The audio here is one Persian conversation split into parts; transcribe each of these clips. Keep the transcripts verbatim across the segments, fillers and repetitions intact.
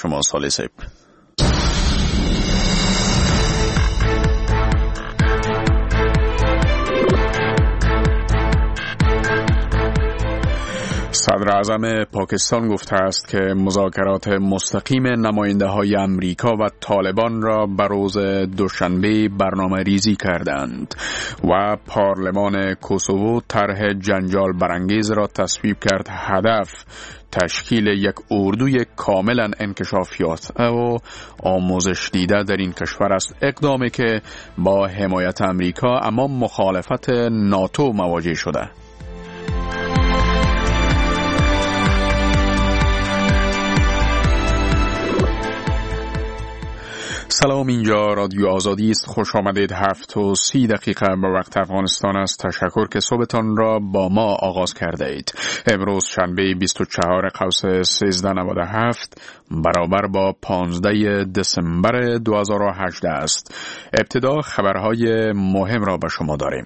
شما صالح صاحب. صدر اعظم پاکستان گفته است که مذاکرات مستقیم نماینده‌های امریکا و طالبان را بر روز دوشنبه برنامه ریزی کردند و پارلمان کوسوو طرح جنجال برانگیز را تصویب کرد. هدف تشکیل یک اردوی کاملا انکشافیافته و آموزش دیده در این کشور است، اقدامی که با حمایت امریکا اما مخالفت ناتو مواجه شده. سلام، اینجا رادیو آزادی است. خوش آمدید. هفت و سی دقیقه به وقت افغانستان است. تشکر که صبحتان را با ما آغاز کرده اید. امروز شنبه بیست و چهارم قوس سیزده نود و هفت برابر با پانزدهم دسامبر دو هزار و هجده است. ابتدا خبرهای مهم را به شما داریم.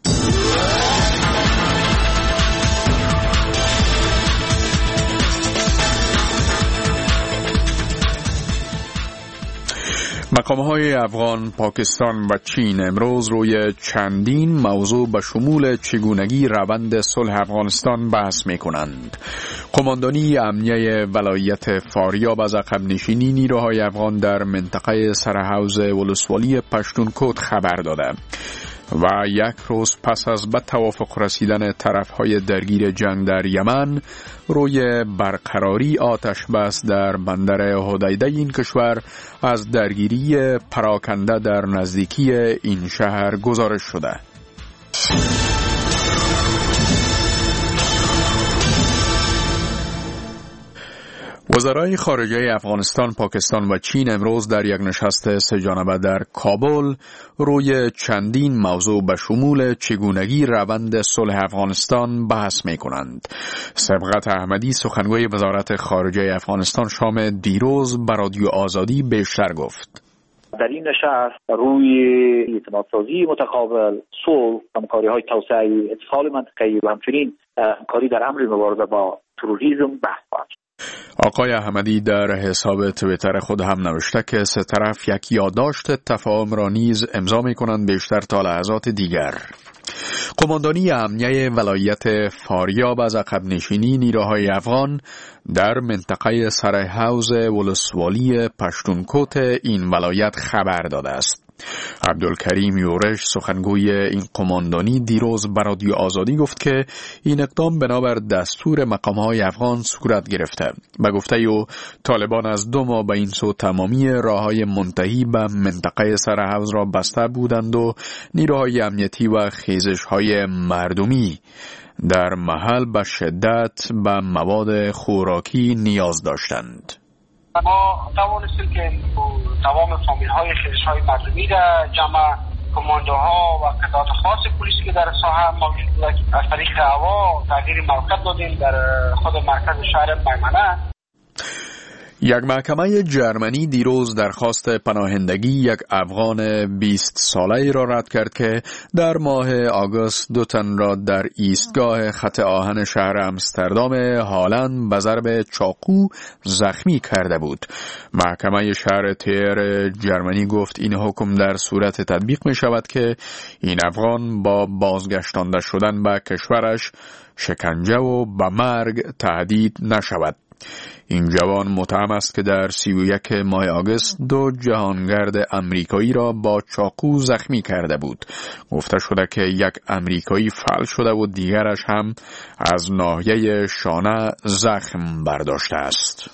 مقام‌های افغان، پاکستان و چین امروز روی چندین موضوع به شمول چگونگی روند صلح افغانستان بحث می‌کنند. قماندانی امنیه ولایت فاریاب از عقب نشینی نیروهای افغان در منطقه سرحوض ولسوالی پشتونکوت خبر داده و یک روز پس از به توافق رسیدن طرفهای درگیر جنگ در یمن روی برقراری آتش بس در بندر حدیده این کشور از درگیری پراکنده در نزدیکی این شهر گزارش شده. وزرای خارجه افغانستان، پاکستان و چین امروز در یک نشست سه جانبه در کابل روی چندین موضوع به شمول چگونگی روند صلح افغانستان بحث می کنند. سبقت احمدی، سخنگوی وزارت خارجه افغانستان، شام دیروز به رادیو آزادی بیشتر گفت. در این نشست روی اعتمادسازی متقابل، صلح، همکاری‌های توسعه اتصال منطقه‌ای و همچنین همکاری در امر مبارزه با تروریسم بحث خواهد شد. آقای احمدی در حساب توییتر خود هم نوشته که سه طرف یک یادداشت تفاهم را نیز امضا می‌کنند بیشتر تا لحظات دیگر. قماندانی امنیه ولایت فاریاب از عقب نشینی نیروهای افغان در منطقه سرحوض ولسوالی پشتونکوت این ولایت خبر داده است. عبدالکریم یورش، سخنگوی این قماندانی، دیروز به رادیو آزادی گفت که این اقدام بنابر دستور مقام‌های افغان صورت گرفته. به گفته او طالبان از دو ماه به این سو تمامی راه‌های منتهی به منطقه سرحوض را بسته بودند و نیروهای امنیتی و خیزش‌های مردمی در محل به شدت به مواد خوراکی نیاز داشتند. ما توانستیم که تمام فامیل‌های خیزش‌های مردمی را جمع کماندوها و قطعات خاص پلیسی که در ساحه موجود بود از طریق هوا تغییر موقت دادیم در خود مرکز شهر میمنه. یک محکمه جرمنی دیروز درخواست پناهندگی یک افغان بیست ساله را رد کرد که در ماه آگوست دو تن را در ایستگاه خط آهن شهر امستردام هالند به ضرب چاقو زخمی کرده بود. محکمه شهر تیر جرمنی گفت این حکم در صورت تطبیق می شود که این افغان با بازگشتانده شدن به کشورش شکنجه و به مرگ تهدید نشود. این جوان متهم است که در سی و یک ماه آگوست دو جهانگرد امریکایی را با چاقو زخمی کرده بود. گفته شده که یک امریکایی فلج شده و دیگرش هم از ناحیه شانه زخم برداشته است.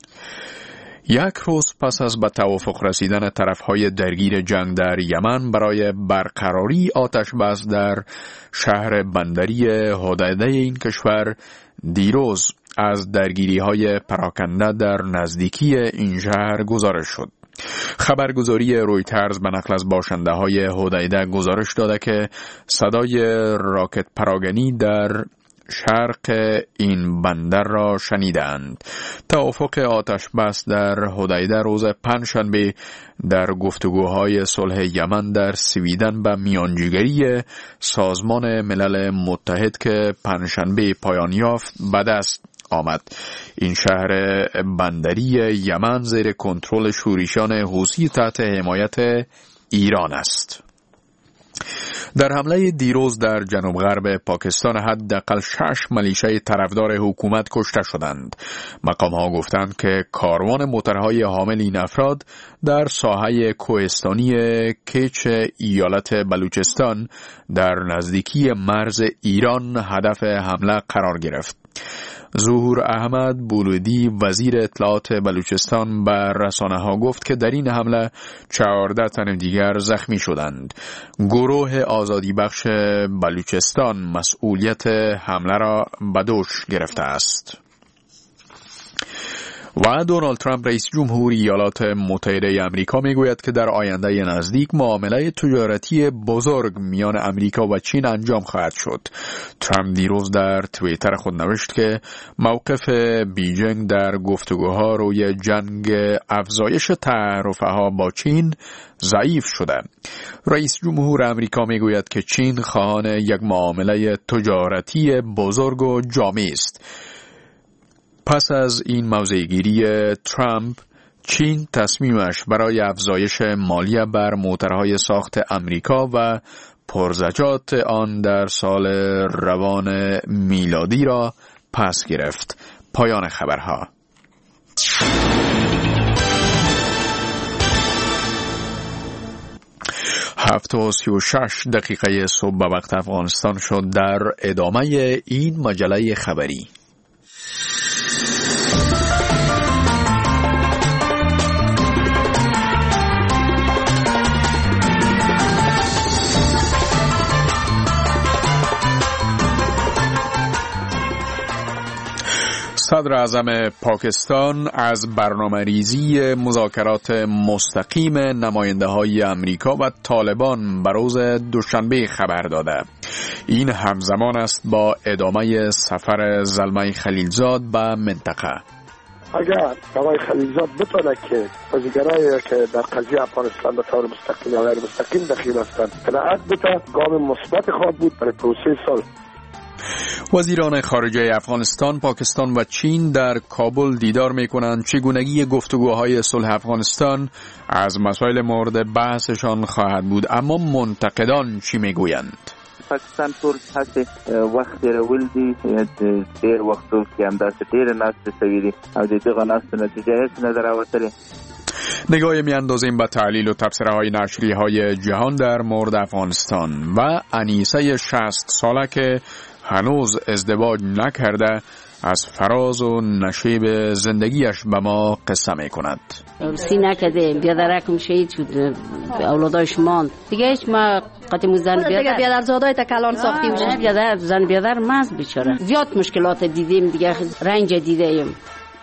یک روز پس از به توافق رسیدن طرفهای درگیر جنگ در یمن برای برقراری آتش بس در شهر بندری حدیده این کشور، دیروز از درگیری‌های پراکنده در نزدیکی این شهر گزارش شد. خبرگزاری رویترز به نقل از باشنده‌های حدیده گزارش داده که صدای راکت پراگنی در شرق این بندر را شنیدند. توافق آتش بس در حدیده روز پنجشنبه در گفتگوهای صلح یمن در سویدن به میانجیگری سازمان ملل متحد که پنجشنبه پایان یافت به دست آمد. این شهر بندری یمن زیر کنترل شورشیان حوثی تحت حمایت ایران است. در حمله دیروز در جنوب غرب پاکستان حداقل شش ملیشه طرفدار حکومت کشته شدند. مقام‌ها گفتند که کاروان موترهای حامل این افراد در ساحه کوهستانی کیچ ایالت بلوچستان در نزدیکی مرز ایران هدف حمله قرار گرفت. ظهور احمد بولودی وزیر اطلاعات بلوچستان به رسانه‌ها گفت که در این حمله چهارده تن دیگر زخمی شدند. گروه آزادی بخش بلوچستان مسئولیت حمله را به دوش گرفته است. و دونالد ترامپ رئیس جمهور ایالات متحده آمریکا میگوید که در آینده نزدیک معامله تجارتی بزرگ میان آمریکا و چین انجام خواهد شد. ترامپ دیروز در توییتر خود نوشت که موقف بیجینگ در گفتگوها روی جنگ افزایش تعرفه‌ها با چین ضعیف شده. رئیس جمهور آمریکا میگوید که چین خواهان یک معامله تجارتی بزرگ و جامع است. پس از این موضع‌گیری ترامپ، چین تصمیمش برای افزایش مالیه بر موترهای ساخت آمریکا و پرزجات آن در سال روان میلادی را پس گرفت. پایان خبرها. هفت و سی و شش دقیقه صبح به وقت افغانستان شد. در ادامه این مجله خبری صدر اعظم پاکستان از برنامه ریزی مذاکرات مستقیم نماینده های امریکا و طالبان به روز دوشنبه خبر داده. این همزمان است با ادامه سفر زلمه خلیلزاد به منطقه. اگر آقای خلیلزاد بتونه که بازیگرایی که در قضیه افغانستان به طور مستقیم یا غیر مستقیم دخیل هستند قناعت بده، گام مثبت خواهد بود برای پروسه صلح. وزیران خارجه افغانستان، پاکستان و چین در کابل دیدار می‌کنند. چگونگی گفتگوهای صلح افغانستان از مسائل مورد بحثشان خواهد بود، اما منتقدان چی میگویند؟ پاکستان ټول هڅه وخت تیرول دي، ډېر وختو کې همداسې ډېرې ناستې شوي دي او د دغه ناستو نتیجه هیڅ نه ده راوتلې. نگاهی میاندازیم به تحلیل و تبصره های نشریه های جهان در مورد افغانستان و انیسه شصت ساله که هنوز ازدواج نکرده از فراز و نشیب زندگیش به ما قصه می کند. سینه کده بیادرکم شهید شد، اولادایش ماند دیگه، هیچ ما قطعی زن بیادر بیادر زادای تا کلان ساختی و بیادر زن بیادر مز بیچاره. زیاد مشکلات دیدیم دیگه، رنج دیدیم.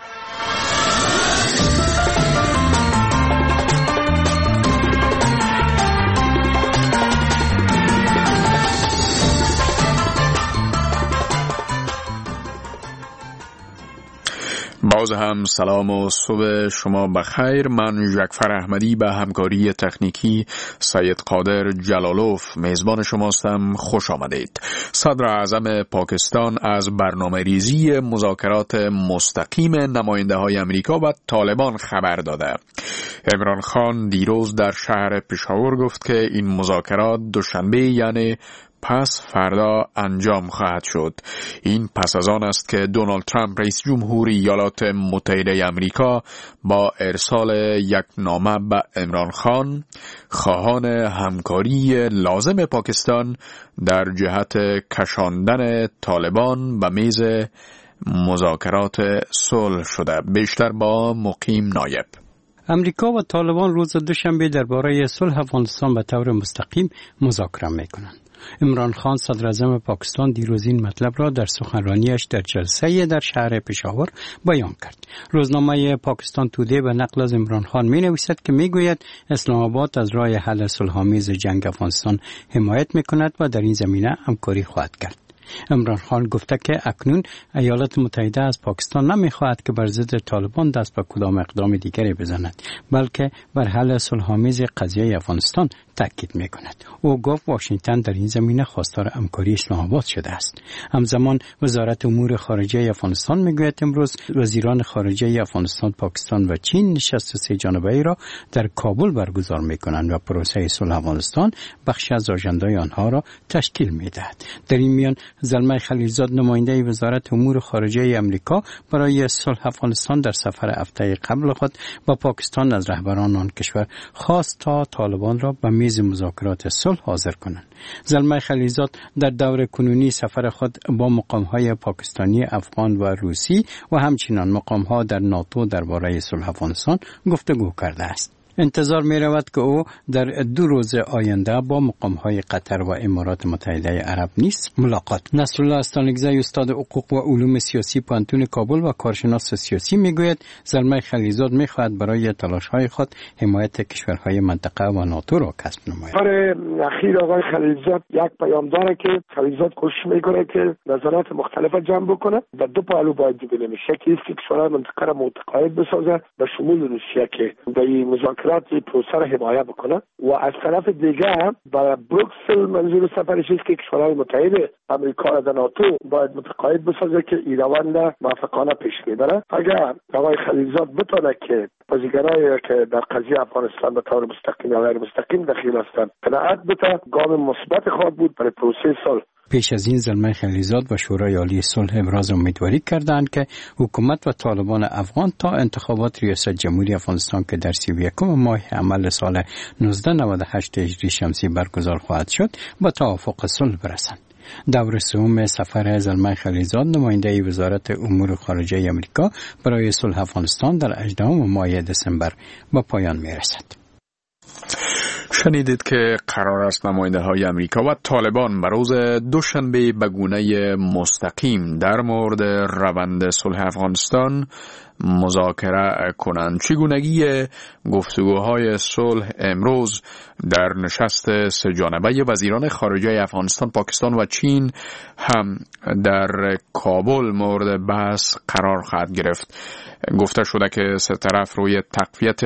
باز هم سلام و صبح شما بخیر. من جعفر احمدی به همکاری تکنیکی سید قادر جلالوف میزبان شماستم. خوش آمدید. صدر اعظم پاکستان از برنامه ریزی مذاکرات مستقیم نماینده های امریکا و طالبان خبر داده. عمران خان دیروز در شهر پشاور گفت که این مذاکرات دوشنبه یعنی پس فردا انجام خواهد شد. این پس از آن است که دونالد ترامپ رئیس جمهور ایالات متحده آمریکا با ارسال یک نامه به عمران خان خواهان همکاری لازم پاکستان در جهت کشاندن طالبان به میز مذاکرات صلح شده. بیشتر با مقیم نایب. امریکا و طالبان روز دوشنبه درباره صلح افغانستان به طور مستقیم مذاکره می‌کنند. عمران خان صدر اعظم پاکستان دیروز این مطلب را در سخنرانیش در جلسه در شهر پشاور بیان کرد. روزنامه پاکستان تودی به نقل از عمران خان می نویسد که می گوید اسلام آباد از راه حل صلح‌آمیز جنگ افغانستان حمایت می کند و در این زمینه همکاری خواهد کرد. عمران خان گفته که اکنون ایالات متحده از پاکستان نمیخواهد که بر ضد طالبان دست به کدام اقدام دیگری بزند، بلکه بر حل صلح‌آمیز قضیه افغانستان تاکید می‌کند. او گفت واشنگتن در این زمینه خواستار همکاری اسلام آباد شده است. همزمان وزارت امور خارجه افغانستان میگوید امروز وزیران خارجه افغانستان، پاکستان و چین نشست سه جانبه‌ای را در کابل برگزار می‌کنند و پروسه صلح افغانستان بخشی از آژندای آنها را تشکیل می‌دهد. در این میان زلمه خلیلزاد نماینده وزارت امور خارجه آمریکا برای صلح افغانستان در سفر هفته قبل خود با پاکستان از رهبران آن کشور خواست تا طالبان را به میز مذاکرات صلح حاضر کنند. زلمه خلیلزاد در دور کنونی سفر خود با مقام‌های پاکستانی، افغان و روسی و همچنین مقام‌ها در ناتو درباره صلح افغانستان گفتگو کرده است. انتظار می رود که او در دو روز آینده با مقام‌های قطر و امارات متحده عرب نیز ملاقات. نصرالله استانگزی استاد حقوق و علوم سیاسی پانتون کابل و کارشناس سیاسی میگوید زلمه خلیلزاد میخواهد برای تلاش‌های خود حمایت کشورهای منطقه و ناتو را کسب نماید. برای اخیر آقای خلیلزاد یک پیام داره که خلیلزاد کوشش میکنه که نظرات مختلف جمع بکنه و دو پهلو باید دیده میشه که کشورهای منطقه را متقاعد بسازه به شمول روسیه که در مذاکرات پروسه را حمایت بکنه و از طرف دیگه برای بروکسل منظور سفرش است که کشورهای متحد آمریکا و ناتو باید متقاعد بسازه که این روند موافقانه پیش ببره. اگر آقای خلیلزاد بتونه که بازیگرایی که در قضیه افغانستان به طور مستقیم یا غیر مستقیم دخیل هستند قناعت بده، گام مثبت خواهد بود برای پروسه صلح. پیش از این زلمه خلیلزاد و شورای عالی صلح ابراز امیدواری کردند که حکومت و طالبان افغان تا انتخابات ریاست جمهوری افغانستان که در سی و یکم ماه عمل سال نوزده نود و هشت هجری شمسی برگزار خواهد شد با توافق صلح برسند. دور سوم سفر زلمه خلیلزاد نماینده وزارت امور خارجه آمریکا برای صلح افغانستان در هجدهم ماه دسامبر به پایان میرسد. شنیدید که قرار است نماینده های امریکا و طالبان به روز دوشنبه به گونه مستقیم در مورد روند صلح افغانستان مذاکره کنند. چگونگی گفتگوهای صلح امروز در نشست سه جانبه وزیران خارجه افغانستان، پاکستان و چین هم در کابل مورد بحث قرار خواهد گرفت. گفته شده که سه طرف روی تقویت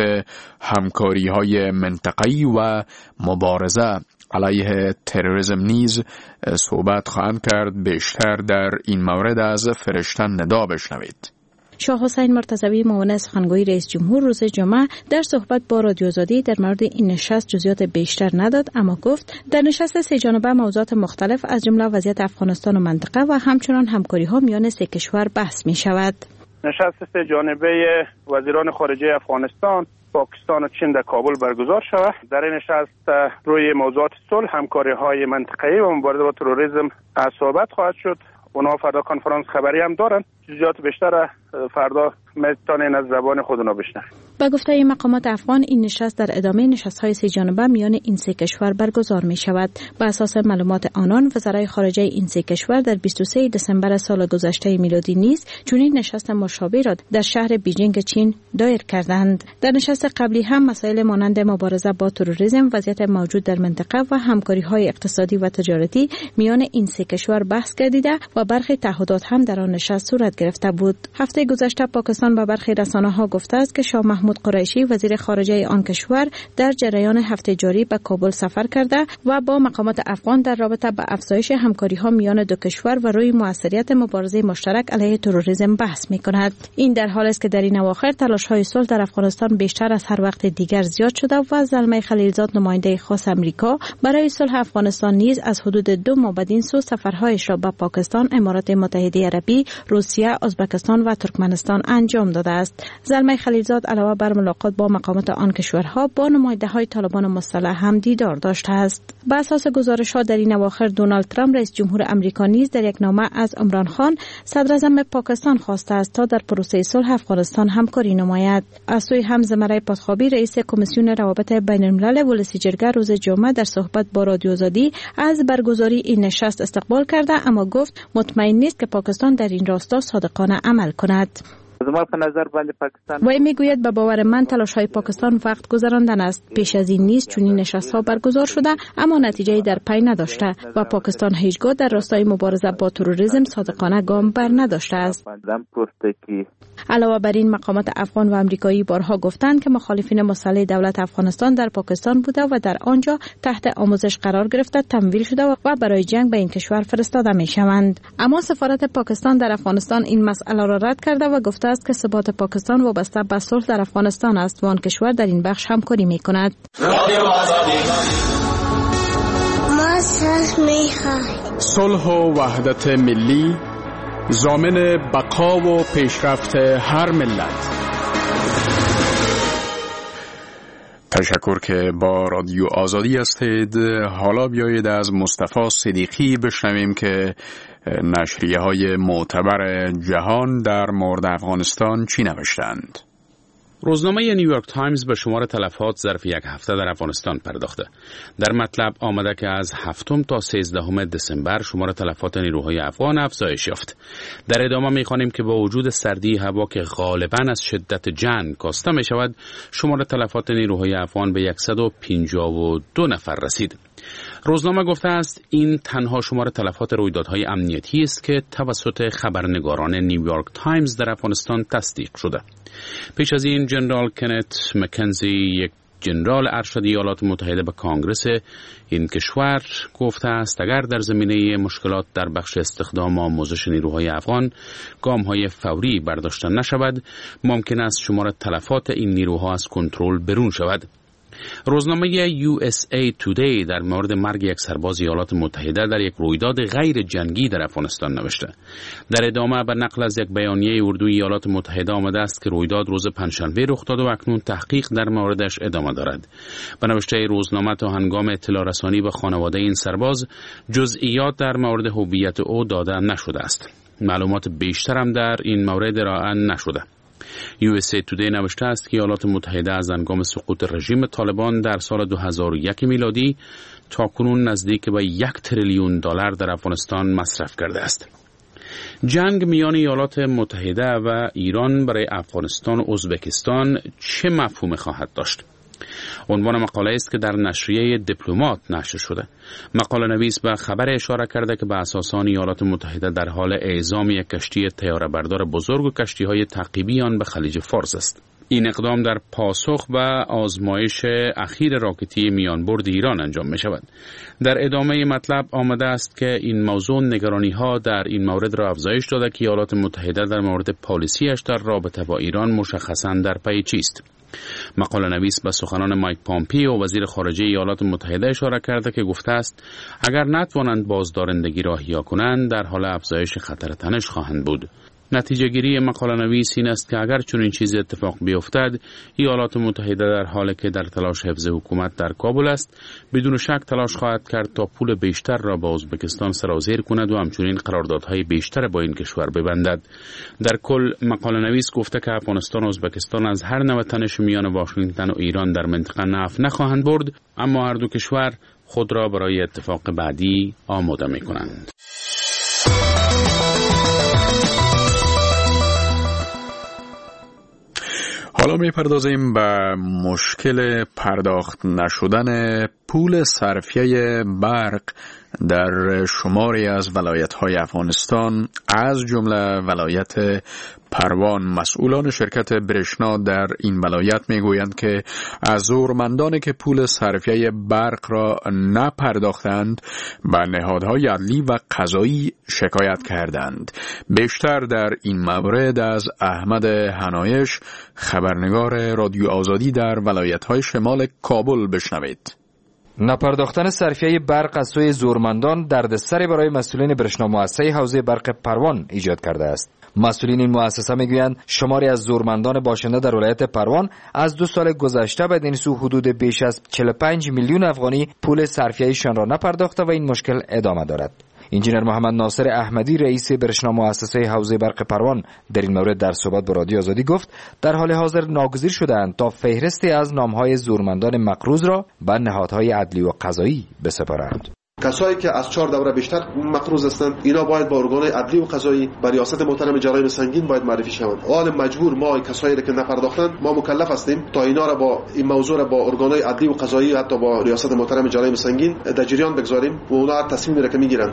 همکاری‌های منطقه‌ای و مبارزه علیه تروریسم نیز صحبت خواهند کرد. بیشتر در این مورد از فرشته ندا بشنوید. شاه حسین مرتضوی معاون سخنگوی رئیس جمهور روز جمعه در صحبت با رادیو آزادی در مورد این نشست جزئیات بیشتر نداد، اما گفت در نشست سه جانبه موضوعات مختلف از جمله وضعیت افغانستان و منطقه و همچنان همکاری‌ها میان سه کشور بحث می شود. نشست سه جانبه وزیران خارجه افغانستان، پاکستان و چین در کابل برگزار شود. در این نشست روی موضوعات صلح، همکاری‌های منطقه‌ای و مبارزه با تروریسم صحبت خواهد شد. اونا فردا کنفرانس خبری هم دارن. جزئیات بیشتر فردا میتونین از زبان خود اونا بشنوید. با گفته مقامات افغان این نشست در ادامه نشست‌های سه جانبه میان این سه کشور برگزار می شود. بر اساس معلومات آنان وزرای خارجه این سه کشور در بیست و سوم دسامبر سال گذشته میلادی نیز چنین نشست مشابه را در شهر بیجینگ چین دایر کردند. در نشست قبلی هم مسائل مانند مبارزه با تروریسم، وضعیت موجود در منطقه و همکاری‌های اقتصادی و تجارتی میان این سه کشور بحث گردیده و برخی تعهدات هم در آن نشست صورت گرفته بود. هفته گذشته پاکستان به برخی رسانه‌ها گفته است که شاه محمود قریشی وزیر خارجه آن کشور در جریان هفته جاری به کابل سفر کرده و با مقامات افغان در رابطه با افزایش همکاری‌ها میان دو کشور و روی موثریت مبارزه مشترک علیه تروریسم بحث می‌کند. این در حالی است که در این اواخر تلاش‌های صلح در افغانستان بیشتر از هر وقت دیگر زیاد شده و زلمه خلیلزاد نماینده خاص آمریکا برای صلح افغانستان نیز از حدود دو ماه بدین سو سفرهایش را به پاکستان، امارات متحده عربی، روسیه، ازبکستان و ترکمنستان انجام داده است. زلمه خلیلزاد علاوه بر ملاقات با مقامات آن کشورها با نماینده‌های طالبان مسلح هم دیدار داشته است. بر اساس گزارش‌ها در این اواخر دونالد ترامپ رئیس جمهور آمریکا نیز در یک نامه از عمران خان صدر اعظم پاکستان خواسته است تا در پروسه صلح افغانستان همکاری نماید. از سوی هم زمره پادخابی رئیس کمیسیون روابط بین الملل ولسی جرگه روز جمعه در صحبت با رادیو آزادی از برگزاری این نشست استقبال کرده، اما گفت مطمئن نیست که پاکستان در این راستا صادقانه عمل کند. وی میگوید به باور من تلاش‌های پاکستان وقت گذراندن است. پیش از این نیز چنین نشست‌ها برگزار شده اما نتیجه‌ای در پی نداشته و پاکستان هیچگاه در راستای مبارزه با تروریسم صادقانه گام بر نداشته است. علاوه بر این مقامات افغان و امریکایی بارها گفتند که مخالفین مسلح دولت افغانستان در پاکستان بوده و در آنجا تحت آموزش قرار گرفته، تمویل شده و برای جنگ به این کشور فرستاده می شوند. اما سفارت پاکستان در افغانستان این مسئله را رد کرده و گفته است که ثبات پاکستان وابسته به صلح در افغانستان است و آن کشور در این بخش همکاری می کند. صلح و وحدت ملی ضامن بقا و پیشرفت هر ملت. تشکر که با رادیو آزادی هستید. حالا بیایید از مصطفی صدیقی بشنویم که نشریه های معتبر جهان در مورد افغانستان چی نوشتند. روزنامه نیویورک تایمز به شمار تلفات ظرف یک هفته در افغانستان پرداخته. در مطلب آمده که از هفتم تا سیزدهم دسامبر شمار تلفات نیروهای افغان افزایش یافت. در ادامه می‌خوانیم که با وجود سردی هوا که غالباً از شدت جنگ کاسته می‌شود، شمار تلفات نیروهای افغان به صد و پنجاه و دو نفر رسید. روزنامه گفته است این تنها شمار تلفات رویدادهای امنیتی است که توسط خبرنگاران نیویورک تایمز در افغانستان تصدیق شده. پیش از این جنرال کنت مکنزی، یک جنرال ارشد ایالات متحده به کانگرس این کشور، گفته است اگر در زمینه مشکلات در بخش استخدام آموزش نیروهای افغان گام‌های فوری برداشته نشود، ممکن است شمار تلفات این نیروها از کنترل برون شود. روزنامه یو اس ای تودی در مورد مرگ یک سرباز ایالات متحده در یک رویداد غیر جنگی در افغانستان نوشته. در ادامه به نقل از یک بیانیه اردوی ایالات متحده آمده است که رویداد روز پنجشنبه رخ داد و اکنون تحقیق در موردش ادامه دارد. به نوشته روزنامه تا هنگام اطلاع رسانی به خانواده این سرباز جزئیات در مورد هویت او داده نشده است. معلومات بیشتر هم در این مورد ارائه نشده. یو اس ای تودی نوشته است که ایالات متحده از هنگام سقوط رژیم طالبان در سال دو هزار و یک میلادی تا کنون نزدیک به یک تریلیون دلار در افغانستان مصرف کرده است. جنگ میان ایالات متحده و ایران برای افغانستان و ازبکستان چه مفهومی خواهد داشت؟ عنوان مقاله است که در نشریه دیپلمات نشر شده. مقاله نویس به خبر اشاره کرده که به اساس آن ایالات متحده در حال اعزام یک کشتی طیاره بردار بزرگ و کشتی‌های تعقیبی آن به خلیج فارس است. این اقدام در پاسخ به آزمایش اخیر راکتی میانبرد ایران انجام می شود. در ادامه مطلب آمده است که این موضوع نگرانی ها در این مورد را افزایش داده که ایالات متحده در مورد پالیسیش در رابطه با ایران مشخصاً در پی چیست. مقاله نویس به سخنان مایک پامپیو وزیر خارجه ایالات متحده اشاره کرده که گفته است اگر نتوانند بازدارندگی را احیا کنند در حال افزایش خطر تنش خواهند بود. نتیجه گیری مقاله نویس این است که اگر چنین چیزی اتفاق بیفتد، ایالات متحده در حالی که در تلاش حفظ حکومت در کابل است، بدون شک تلاش خواهد کرد تا پول بیشتر را با ازبکستان سرازیر کند و همچنین قراردادهای بیشتر با این کشور ببندد. در کل مقاله نویس گفته که افغانستان و ازبکستان از هر نوع تنش میان واشنگتن و ایران در منطقه نفع نخواهند برد، اما هر دو کشور خود را برای اتفاق بعدی آماده می کنند. حالا میپردازیم به مشکل پرداخت نشدن پول صرفیه برق در شماری از ولایت‌های افغانستان، از جمله ولایت پروان. مسئولان شرکت برشنا در این ولایت میگویند که از زورمندانی که پول صرفیه برق را نپرداختند به نهادهای عدلی و قضایی شکایت کردند. بیشتر در این مورد از احمد حنایش، خبرنگار رادیو آزادی در ولایت‌های شمال کابل بشنوید. نپرداختن صرفیه برق از سوی زورمندان دردسری برای مسئولین برشنا مؤسسه حوزه برق پروان ایجاد کرده است. مسئولین این مؤسسه میگویند شماری از زورمندان باشنده در ولایت پروان از دو سال گذشته بدین سو حدود بیش از چهل و پنج میلیون افغانی پول صرفیه‌شان را نپرداخته و این مشکل ادامه دارد. انجینر محمد ناصر احمدی رئیس برشنا مؤسسه حوزه برق پروان در این مورد در صحبت با رادیو آزادی گفت در حال حاضر ناگزیر شده‌اند تا فهرستی از نام‌های زورمندان مقروض را به نهادهای عدلی و قضایی بسپارند. کسایی که از چهار دوره بیشتر مقروض هستند اینا باید با ارگان‌های عدلی و قضایی به ریاست محترم جرایم سنگین باید معرفی شوند. حال مجبور ما کسایی که نپرداختند ما مکلف هستیم تا اینا را با این موضوع را با ارگان‌های عدلی و قضایی حتی با ریاست محترم جرایم سنگین در جریان بگذاریم و اونا تصمیم را که میگیرند.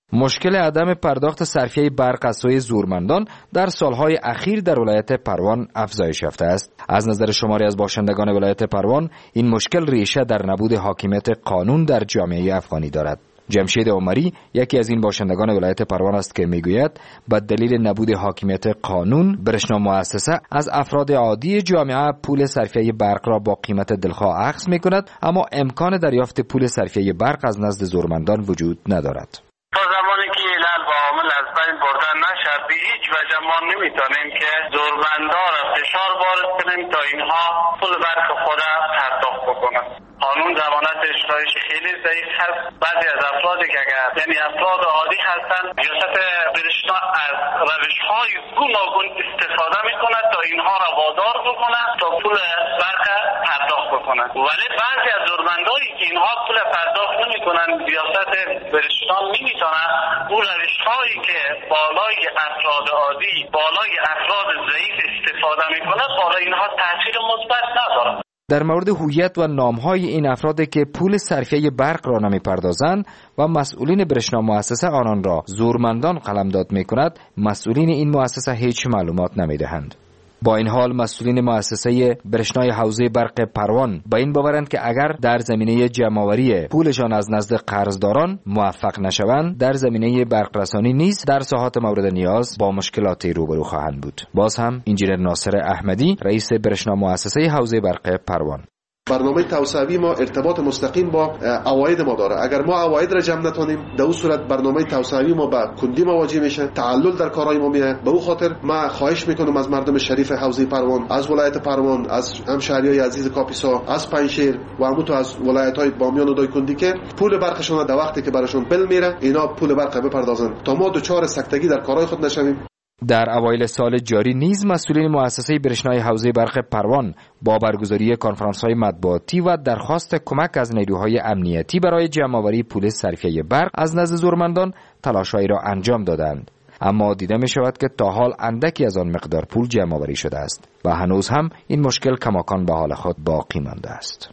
مشکل عدم پرداخت صرفیه برق از سوی زورمندان در سالهای اخیر در ولایت پروان افزایش یافته است. از نظر شماری از باشندگان ولایت پروان این مشکل ریشه در نبود حاکمیت قانون در جامعه افغانی دارد. جمشید عمری یکی از این باشندگان ولایت پروان است که میگوید به دلیل نبود حاکمیت قانون برشنا مؤسسه از افراد عادی جامعه پول صرفیه برق را با قیمت دلخواه اخذ میکند، اما امکان دریافت پول صرفیه برق از نزد زورمندان وجود ندارد. تا زمانی که علل با عامل از بین بردن نشد به هیچ وجه ما نمیتونیم که زورمندان را فشار وارد کنیم تا اینها پول برق خود پرداخت بکنند. قانون ضمانت اجرایش خیلی ضعیف هست. بعضی از افرادی که اگر یعنی افراد عادی هستند ریاست برشنا از روش‌های گوناگون استفاده میکند تا اینها را وادار بکنند تا پول برق پرداخت بکنند، ولی بعضی از زورمندانی که اینها پول پرداخت نمیکنند ریاست برشنا نمیتونه اون روش‌هایی که بالای افراد عادی بالای افراد ضعیف استفاده میکند بالای اینها تاثیر مثبت ندارد. در مورد هویت و نام‌های این افرادی که پول صرفیه برق را نمی‌پردازند و مسئولین برشنا مؤسسه آنان را زورمندان قلمداد می‌کند، مسئولین این مؤسسه هیچ معلومات نمی‌دهند. با این حال مسئولین مؤسسه برشنای حوزه برق پروان با این باورند که اگر در زمینه جمع‌آوری پولشان از نزد قرضداران موفق نشوند، در زمینه برق رسانی نیز در ساحات مورد نیاز با مشکلاتی روبرو خواهند بود. باز هم انجینر ناصر احمدی رئیس برشنا مؤسسه حوزه برق پروان: برنامه توسعوی ما ارتباط مستقیم با عواید ما داره. اگر ما عواید را جمع نتونیم، در اون صورت برنامه توسعوی ما به کندی مواجه میشه، تعلل در کارهای ما میه. به اون خاطر ما خواهش میکنم از مردم شریف حوزه پروان، از ولایت پروان، از همشهریای عزیز کاپیسا، از پنجشیر و همونطور از ولایت‌های بامیان و دایکندی که پول برقشون در وقتی که براشون بل میره اینا پول برق بپردازن تا ما دچار سکتگی در کارهای خود نشویم. در اوایل سال جاری نیز مسئولین مؤسسه برشنای حوزه برق پروان با برگزاری کنفرانس‌های مطبوعاتی و درخواست کمک از نیروهای امنیتی برای جمع‌آوری پول صرفیه برق از نزد زورمندان تلاش‌هایی را انجام دادند، اما دیده می شود که تا حال اندکی از آن مقدار پول جمع‌آوری شده است و هنوز هم این مشکل کماکان به حال خود باقی مانده است.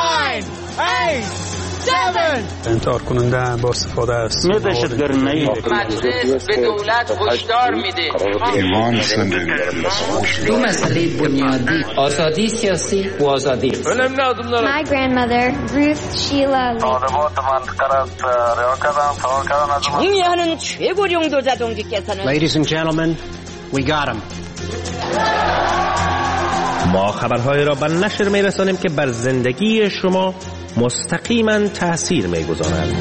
انتحار کننده با استفاده است. مجلس به دولت هشدار میده. دو مسئله بنیادی: آزادی سیاسی و آزادی. My grandmother Ruth Sheila 정의하는 최고령 도자동지께서는 Ladies and gentlemen, we got him. ما خبرهای را به نشر میرسانیم که بر زندگی شما مستقیما تأثیر میگذارند.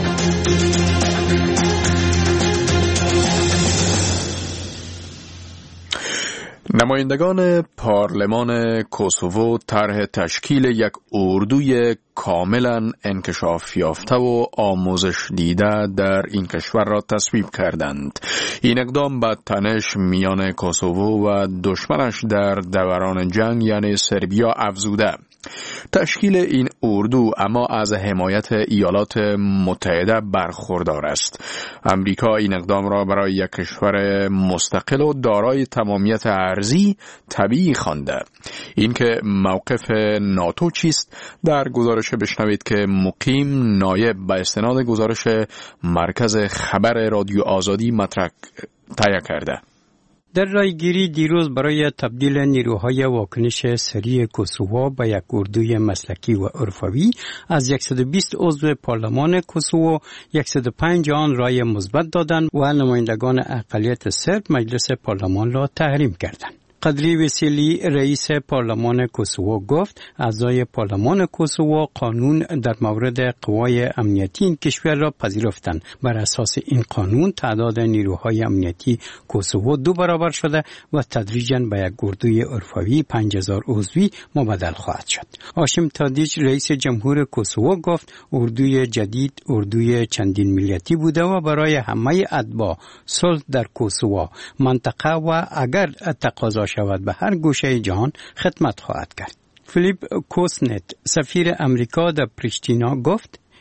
نمایندگان پارلمان کوسوو طرح تشکیل یک اردوی کاملا انکشاف یافته و آموزش دیده در این کشور را تصویب کردند. این اقدام به تنش میان کوسوو و دشمنش در دوران جنگ یعنی سربیا افزوده. تشکیل این اردو اما از حمایت ایالات متحده برخوردار است. امریکا این اقدام را برای یک کشور مستقل و دارای تمامیت ارضی طبیعی خوانده. اینکه موقف ناتو چیست در گزارش بشنوید که مقیم نایب به استناد گزارش مرکز خبر رادیو آزادی مطرح تهیه کرده. در رایگیری دیروز برای تبدیل نیروهای واکنش سریع کوسوو به یک اردوی مسلکی و عرفوی از صد و بیست عضو پارلمان کوسوو صد و پنج آن رای مثبت دادند و نمایندگان اقلیت سرب مجلس پارلمان را تحریم کردند. قدری وسیلی رئیس پارلمان کوسوو گفت اعضای پارلمان کوسوو قانون در مورد قوای امنیتی این کشور را پذیرفتند. بر اساس این قانون تعداد نیروهای امنیتی کوسوو دو برابر شده و تدریجاً به یک اردوی عرفوی پنج هزار عضوی مبدل خواهد شد. هاشم تادیچ رئیس جمهور کوسوو گفت اردوی جدید اردوی چندین ملیتی بوده و برای همه اتباع صلح در کوسوو منطقه و اگر تقاضا شود به هر گوشه جهان خدمت خواهد کرد. فیلیپ کوسنت سفیر امریکا در پریشتینا گفت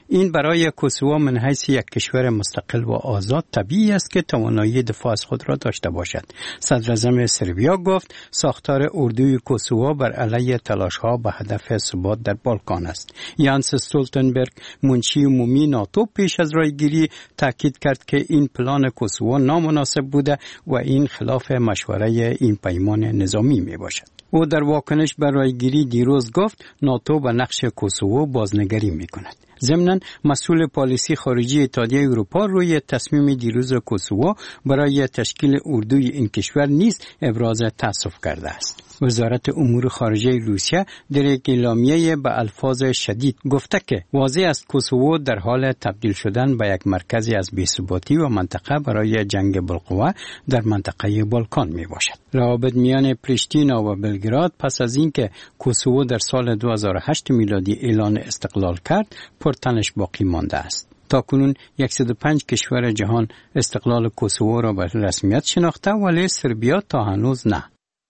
این برای کوسوو من حیث یک کشور مستقل و آزاد طبیعی است که توانایی دفاع از خود را داشته باشد. صدراعظم سربیا گفت ساختار اردوی کوسوو بر علیه تلاش‌ها به هدف ثبات در بالکان است. یانس استولتنبرگ منشی عمومی ناتو پیش از رایگیری تاکید کرد که این پلان کوسوو نامناسب بوده و این خلاف مشوره این پیمان نظامی می باشد. او در واکنش بر رایگیری دیروز گفت ناتو به نقش کوسوو بازنگری می کند. ضمناً مسئول پالیسی خارجی اتحادیه اروپا روی تصمیم دیروز کوسوو برای تشکیل اردوی این کشور نیز ابراز تأسف کرده است. وزارت امور خارجه روسیه در یک اعلامیه به الفاظ شدید گفته که واضح است کوسوو در حال تبدیل شدن به یک مرکزی از بی‌ثباتی و منطقه برای جنگ بالقوه در منطقه بالکان می باشد. روابط میان پریشتینا و بلگراد پس از اینکه کوسوو در سال دو هزار و هشت میلادی اعلان استقلال کرد پرتنش باقی مانده است. تاکنون صد و پنج کشور جهان استقلال کوسوو را به رسمیت شناخته ولی سربیا تا هنوز نه.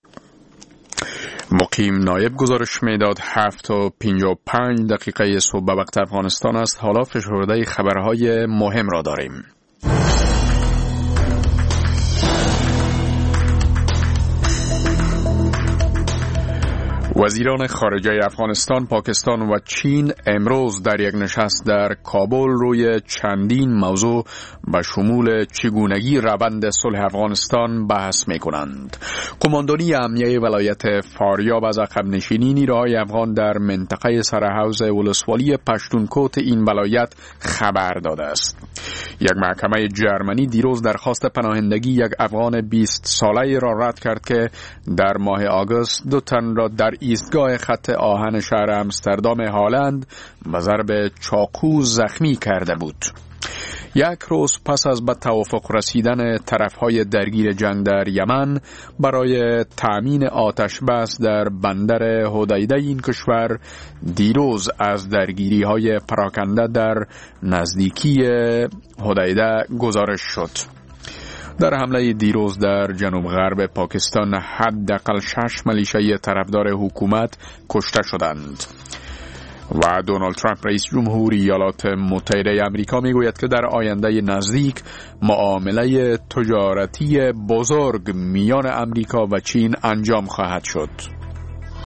مقیم نایب گزارش میداد هفت و پنجاه و پنج دقیقه صبح به وقت افغانستان است. حالا فشرده خبرهای مهم را داریم. وزیران خارجه افغانستان، پاکستان و چین امروز در یک نشست در کابل روی چندین موضوع به شمول چگونگی روند صلح افغانستان بحث می کنند. قماندانی امنیه ولایت فاریاب از عقب نشینی نیروهای افغان در منطقه سرحوض ولسوالی پشتونکوت این ولایت خبر داده است. یک محکمه جرمنی دیروز درخواست پناهندگی یک افغان بیست ساله را رد کرد که در ماه آگوست دو تن را در ایستگاه خط آهن شهر امستردام هالند به ضرب چاقو زخمی کرده بود. یک روز پس از به توافق رسیدن طرفهای درگیر جنگ در یمن برای تأمین آتش بس در بندر حدیده این کشور، دیروز از درگیری های پراکنده در نزدیکی حدیده گزارش شد. در حمله دیروز در جنوب غرب پاکستان حداقل شش ملیشه‌ای طرفدار حکومت کشته شدند. و دونالد ترامپ رئیس جمهور ایالات متحده آمریکا میگوید که در آینده نزدیک معامله تجارتی بزرگ میان آمریکا و چین انجام خواهد شد.